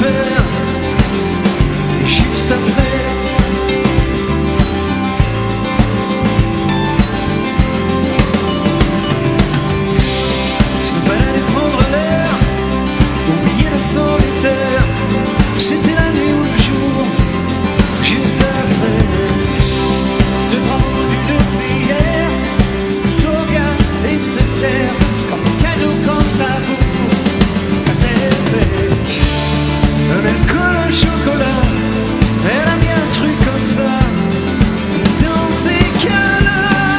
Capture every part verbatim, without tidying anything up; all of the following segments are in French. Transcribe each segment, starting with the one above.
faire juste après. Se balader, prendre l'air, oublier le solitaire. C'était la nuit ou le jour, juste après. De travaux d'une prière, tout regarder se taire, comme un cadeau qu'on savoure quand elle est faite. Un alcool, un chocolat, elle a mis un truc comme ça dans ces cas-là.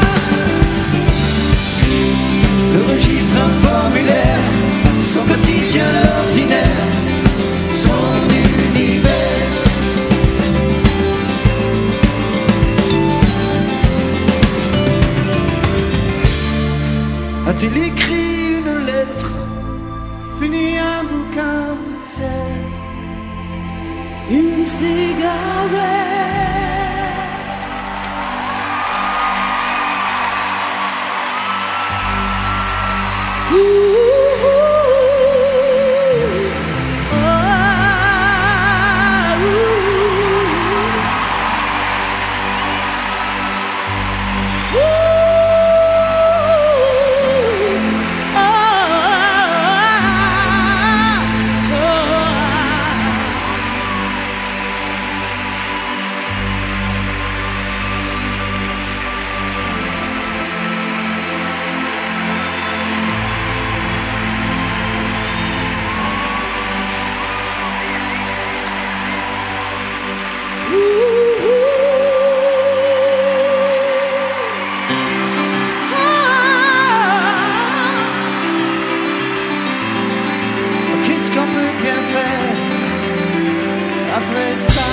Le registre, un formulaire, son quotidien, l'ordinaire, son univers. A-t-il écrit une lettre, fini un bouquin peut-être, une cigarette? Ooh, ooh, oh, ooh, ooh, oh, oh. Qu'est-ce qu'on peut bien faire après ça?